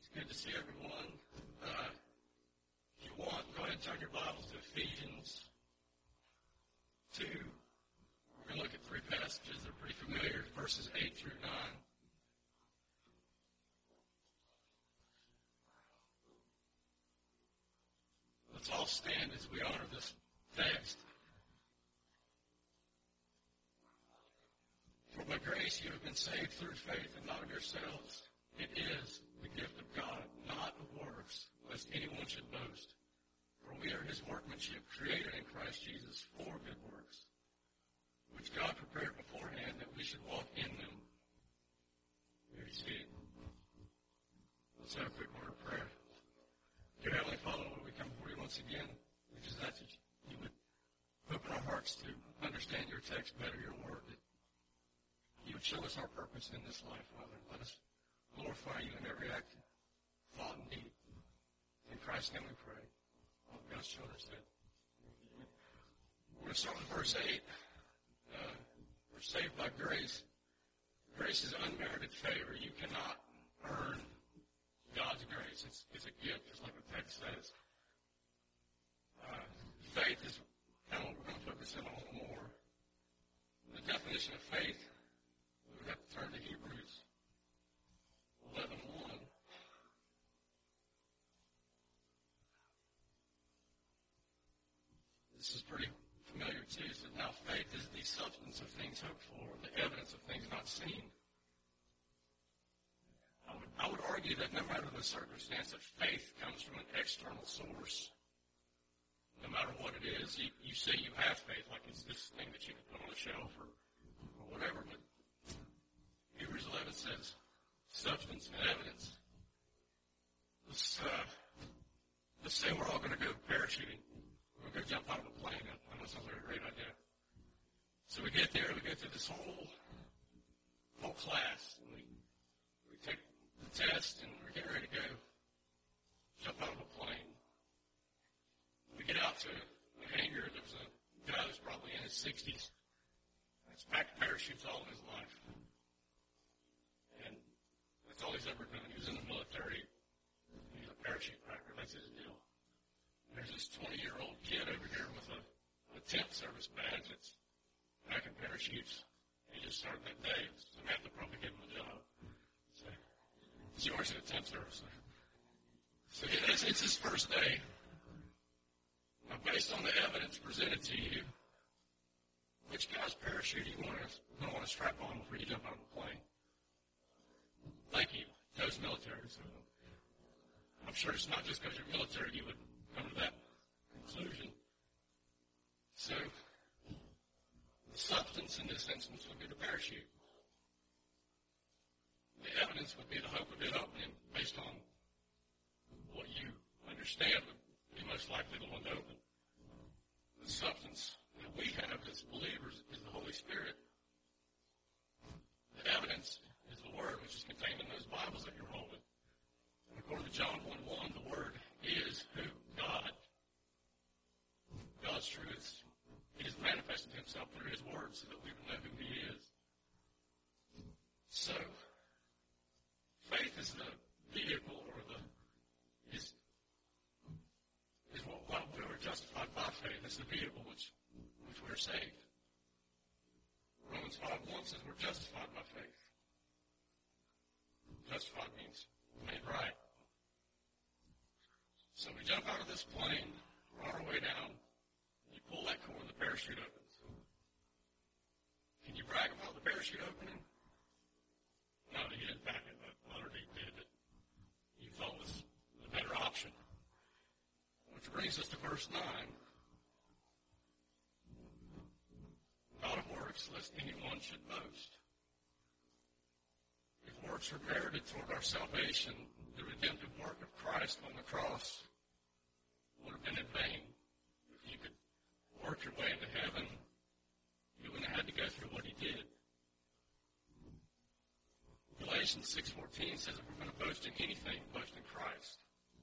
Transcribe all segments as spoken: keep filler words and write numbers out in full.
Good to see everyone. Uh, if you want, go ahead and turn your Bibles to Ephesians two. We're going to look at three passages that are pretty familiar, verses eight through nine. Let's all stand as we honor this text. For by grace you have been saved through faith, and not of yourselves. It is the gift of God, not of works, lest anyone should boast. For we are his workmanship, created in Christ Jesus for good works, which God prepared beforehand that we should walk in them. There you see it. Let's have a quick word of prayer. Dear Heavenly Father, Lord, we come before you once again. We just ask that you would open our hearts to understand your text better, your word, that you would show us our purpose in this life, Father. Let us glorify you in every act, thought, and deed. In Christ's name we pray. All God's children said. We're going to start with verse eight. Uh, we're saved by grace. Grace is unmerited favor. You cannot earn God's grace. It's, it's a gift, just like the text says. Uh, faith is kind of what we're going to focus in on a little more. The definition of faith, we would have to turn to Hebrews eleven one. This is pretty familiar too. So now faith is the substance of things hoped for, the evidence of things not seen. I would, I would argue that no matter the circumstance, that faith comes from an external source. No matter what it is, you, you say you have faith, like it's this thing that you can put on a shelf or, or whatever. But Hebrews eleven says, substance and evidence. Let's, uh, let's say we're all going to go parachuting. We're going to go jump out of a plane. I know it sounds like a great idea. So we get there, we go through this whole, whole class. And we, we take the test, and we're getting ready to go jump out of a plane. We get out to the hangar. There was a guy that was probably in his sixties. He's packed parachutes all of his life. And that's all he's ever done. He was in the military. He's a parachute packer. That's his deal. And there's this twenty-year-old kid over here with a, a temp service badge that's packing parachutes. He just started that day. Samantha probably gave him a job. So, she works at a temp service. So it's, it's his first day. Now, based on the evidence presented to you, which guy's parachute do you want to, going to want to strap on before you jump out of the plane? Thank you. Those military. So I'm sure it's not just because you're military you would come to that conclusion. So the substance in this instance would be the parachute. The evidence would be the hope of it opening based on what you understand would be most likely the one to open. The substance that we have as believers is the Holy Spirit. The evidence is the Word, which is contained in those Bibles that you're holding. And according to John one one, the Word is who? God. God's truths. He has manifested himself through his Word so that we would know who he is. So, faith is the vehicle, or the is is what, what we were justified by faith. It's the vehicle which which we're saved. Romans five one says we're justified by faith. Justified means made right. So we jump out of this plane, we're on our way down, you pull that cord, the parachute opens. Can you brag about the parachute opening? No, you didn't pack it, but Mother Deep did that you thought was the better option. Which brings us to verse nine. Not of works, lest anyone should boast. If works are merited toward our salvation, the redemptive work of Christ on the cross would have been in vain. If you could work your way into heaven, you wouldn't have had to go through what he did. Galatians six fourteen says if we're going to boast in anything, boast in Christ.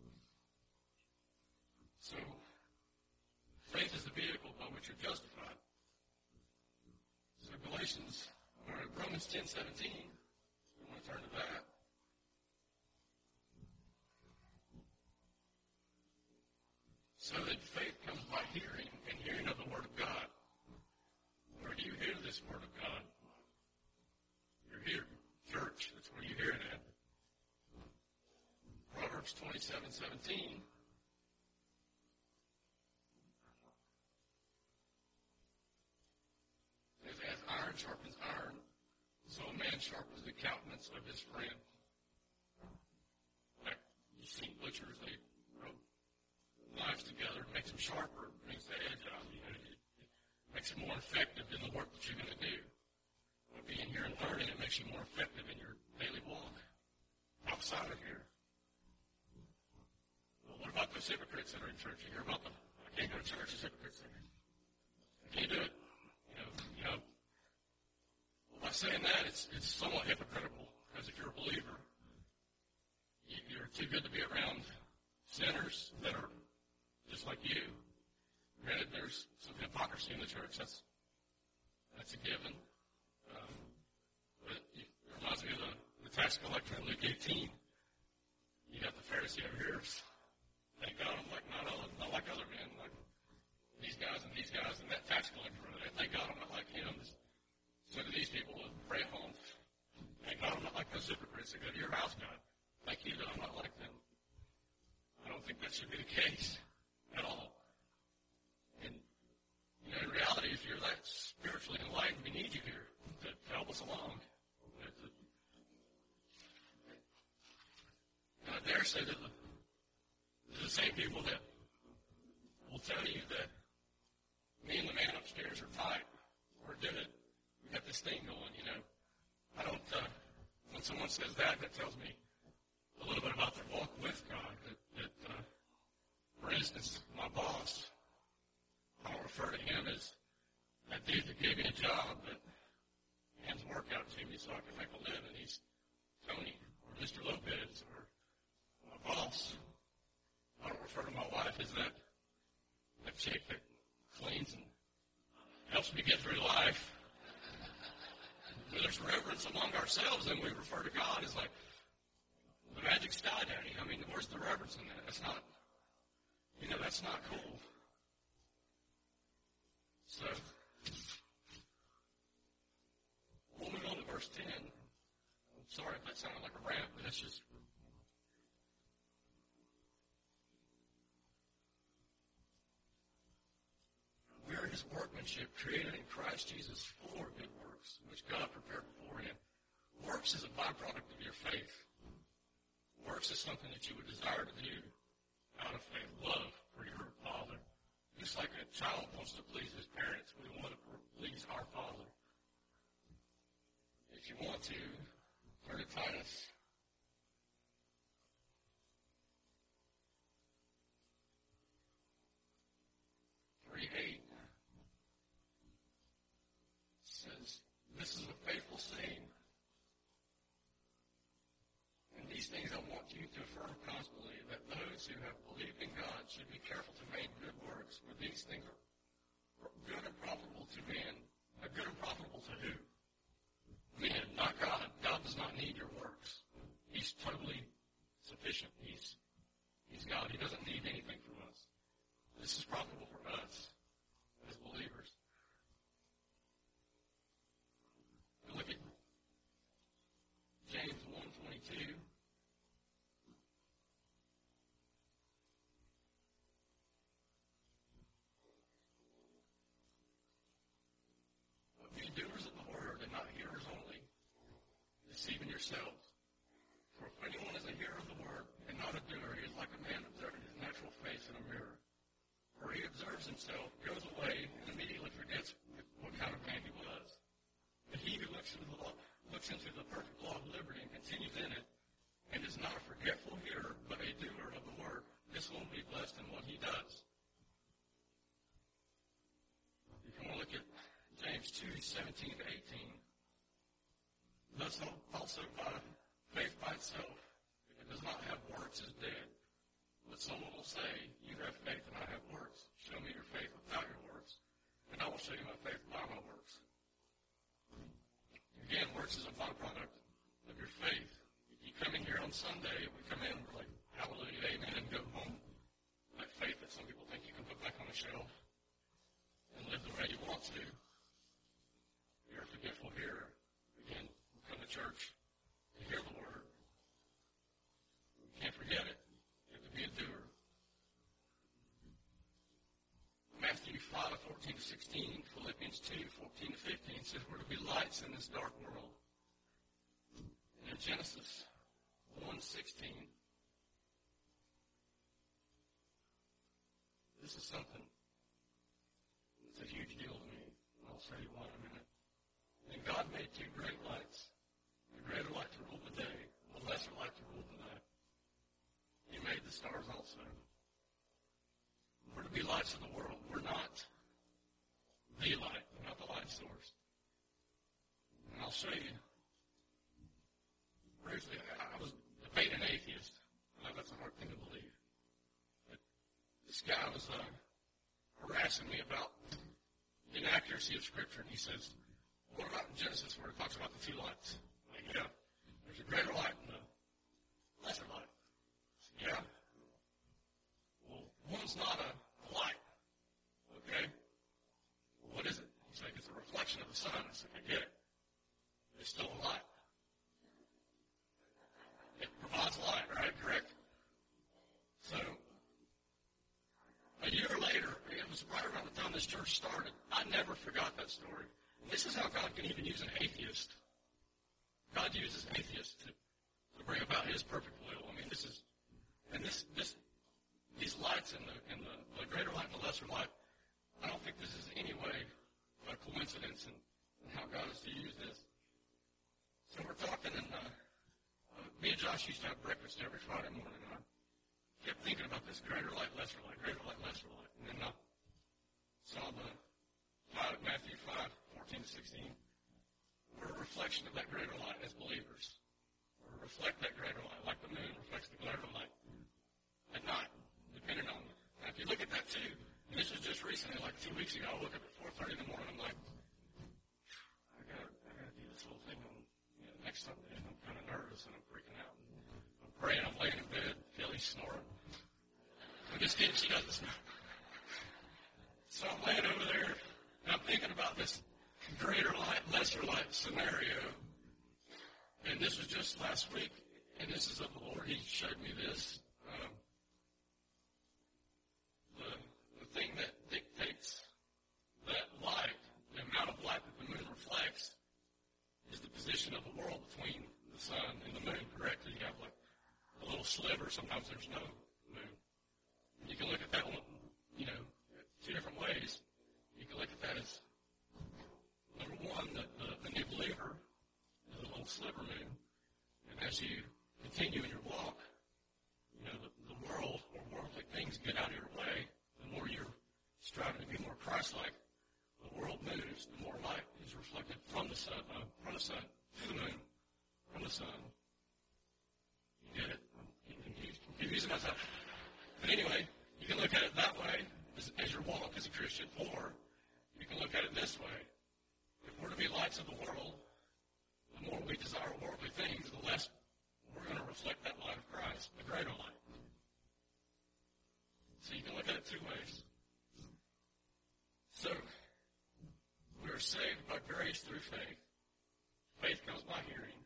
So, faith is the vehicle by which you're justified. So Galatians, or Romans ten seventeen, we want to turn to that. So that faith comes by hearing, and hearing of the Word of God. Where do you hear this Word of God? You're here, church. That's where you hear it at. Proverbs twenty-seven seventeen. Says, as iron sharpens iron, so a man sharpens the countenance of his friend. Like you've seen butchers, they rub knives together, it makes them sharper, brings the edge out. You know, it, it makes it more effective in the work that you're going to do. By being here and learning, it makes you more effective in your daily walk outside of here. Well, what about those hypocrites that are in church? You hear about them? I can't go to church, there's hypocrites there. I can't do it. You know, you know. Well, by saying that, it's it's somewhat hypocritical, because if you're a believer, you, you're too good to be around sinners that are just like you. Granted, there's some hypocrisy in the church. That's that's a given. Um, but it reminds me of the, the tax collector in Luke eighteen. You got the Pharisee over here. Thank God I'm like not, other, not like other men, like these guys and these guys, and that tax collector over there. Thank God I'm not like him. So do these people that pray at home. Thank God I'm not like those hypocrites that go to your house, God. Thank you that I'm not like them. I don't think that should be the case at all. And, you know, in reality, if you're that spiritually enlightened, we need you here to help us along. And I dare say that the, the same people that will tell you that me and the man upstairs are tight, we're good, we got this thing going, you know. I don't, uh, when someone says that, that tells me a little bit about their walk with God. That, that uh, for instance, my boss, I'll refer to him as that dude that gave me a job that hands work out to me so I can make a living. He's Tony or Mister Lopez or my boss. I don't refer to my wife as that, that chick that cleans and helps me get through life. When there's reverence among ourselves, then we refer to God as like the magic sky daddy. I mean, where's the reverence in that? That's not, you know, that's not cool. So, we'll move on to verse ten. I'm sorry if that sounded like a rant, but it's just. We are his workmanship, created in Christ Jesus for good works, which God prepared beforehand. Works is a byproduct of your faith. Works is something that you would desire to do out of faith, love for your Father. Just like a child wants to please his parents, we want to please our Father. If you want to, turn to Titus. three eight says, this is a faithful saying. And these things I want you to affirm constantly, that those who have believed in God should be careful to make good works, for these things are good and profitable to men. Are good and profitable to who? Men, not God. God does not need your works. He's totally sufficient. He's, he's God. He doesn't need anything from us. This is profitable for us as believers. Look at James one twenty-two. But be doers of the word and not hearers only, deceiving yourselves. For if anyone is a hearer of the word and not a doer, he is like a man observing his natural face in a mirror. For he observes himself, goes away, and immediately forgets what kind of man he was. But he who looks into the law, looks into the perfect law of liberty and continues in it, and is not a forgetful hearer, but a doer of the word, this will be blessed in what he does. If you want to look at James two seventeen to eighteen, thus also by faith by itself, if it does not have works, is dead. But someone will say, you have faith and I have works. Show me your faith without your works, and I will show you my faith by my works. Again, works is a byproduct of your faith. You come in here on Sunday, we come in, we're like, hallelujah, amen, and go home. That faith that some people think shelf and live the way you want to. You're a forgetful hearer. Again, come to church to hear the word. You can't forget it. You have to be a doer. Matthew five, fourteen to sixteen, Philippians two, fourteen to fifteen says we're to be lights in this dark world. And in Genesis one, sixteen, this is something that's a huge deal to me. I'll show you why in a minute. And God made two great lights, a greater light to rule the day, a lesser light to rule the night. He made the stars also. We're to be lights of the world. We're not the light. We're not the light source. And I'll show you briefly. I was debating an atheist. I know that's a hard thing to believe. But this guy was uh, harassing me about the inaccuracy of Scripture. And he says, what about in Genesis where it talks about the two lights? I'm like, yeah, there's a greater light and a lesser light. I said, yeah. Well, one's not a light. Okay? Well, what is it? He's like, it's a reflection of the sun. I said, I get it. It's still a light. It provides light, right? Correct? So, a year later, it was right around the time this church started, I never forgot that story. And this is how God can even use an atheist. God uses atheists to, to bring about His perfect will. I mean, this is, and this, this, these lights and the, and the, the greater light and the lesser light, I don't think this is in any way a coincidence in, in how God is to use this. So we're talking, and uh, uh, me and Josh used to have breakfast every Friday morning, and I kept thinking about this greater light, lesser light, greater light, lesser light. And then I saw the five, Matthew five, fourteen to sixteen. We're a reflection of that greater light as believers. We reflect that greater light, like the moon reflects the greater light at night, depending on. Now, if you look at that too, and this was just recently, like two weeks ago, I woke up at four thirty in the morning. I'm like, I got, I got to do this little thing on you know, next Sunday, and I'm kind of nervous and I'm freaking out. I'm praying. I'm laying in bed. Kelly's snoring. I'm just kidding. She doesn't snore. So I'm laying over there, and I'm thinking about this greater light, lesser light scenario. And this was just last week, and this is of the Lord. He showed me this. Um, the, the thing that dictates that light, the amount of light that the moon reflects, is the position of the world between the sun and the moon, correct? You have like a little sliver. Sometimes there's no moon. And you can look at that one, you know, two different ways. You can look at that as, number one, the, the, the new believer is a little sliver moon. And as you continue in your walk, you know, the, the world or worldly things get out of your way. The more you're striving to be more Christ-like, the world moves, the more light is reflected from the sun, uh, from the sun to the moon, from the sun. You get it? I'm confused. I'm confusing myself. But anyway, you can look at it that way as, as your walk as a Christian, or you can look at it this way. If we're to be lights of the world, the more we desire worldly things, the less we're going to reflect that light of Christ, the greater light. So you can look at it two ways. So, we are saved by grace through faith. Faith comes by hearing.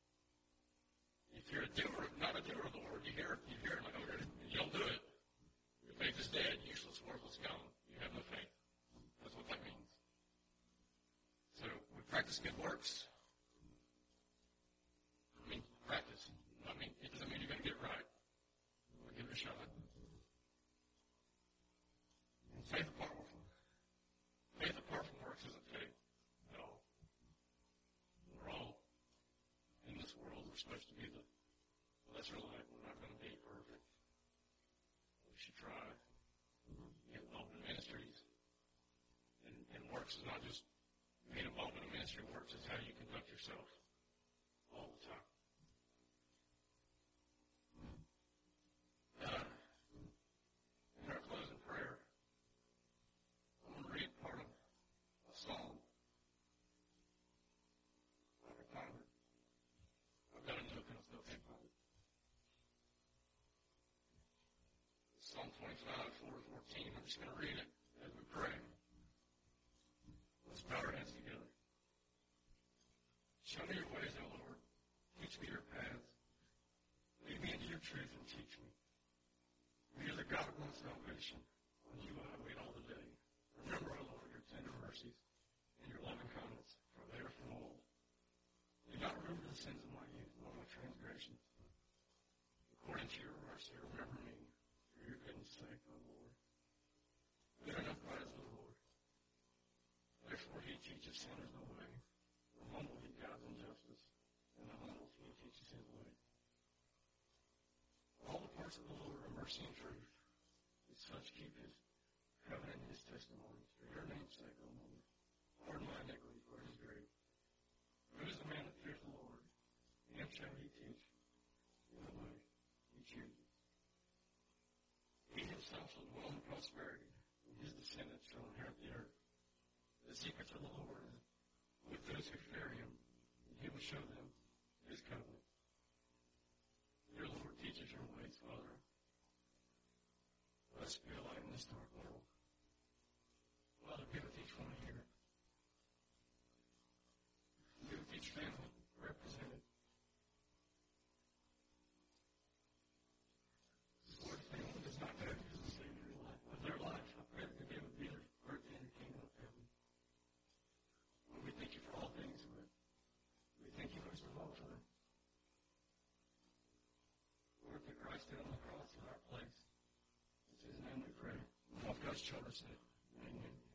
If you're a doer, not a doer of the word, you hear it, you hear it, like, oh, you don't do it. Your faith is dead, useless, worthless, gone. You have no faith. That's what that means. So, we practice good works. I mean, practice. I mean, it doesn't mean you're going to get it right. We'll give it a shot. And faith apart from faith apart from works isn't faith at all. We're all in this world. We're supposed to be the lesser light. We're not going to be perfect. We should try. Get involved in ministries. And, and works is not just being involved in a ministry. Works is how you conduct yourself all the time. Uh, in our closing prayer, I'm going to read part of a psalm. I can find it. I've got a note and I still can't find it. Psalm twenty-five, four to fourteen. I'm just going to read it. As we pray, let's bow our heads together. Show me your ways, O Lord. Teach me your paths. Lead me into your truth and teach me. You are the God of my salvation. On you I wait all the day. Remember, O Lord, your tender mercies and your loving kindness, for they are from old. Do not remember the sins of my youth, nor my transgressions. According to your mercy, remember me, for your goodness' sake, O Lord. Good enough is the Lord. Therefore he teaches sinners the way. The humble he guides in justice, and the humble he teaches his way. All the parts of the Lord are mercy and truth. As such keep his covenant and his testimonies. For your name's sake, O Lord. Pardon my iniquity, for it is great. Who is the man that fears the Lord? Him shall he teach in the way he chooses. He himself shall dwell in prosperity, and his descendants shall inherit the earth. The secrets of the Lord is with those who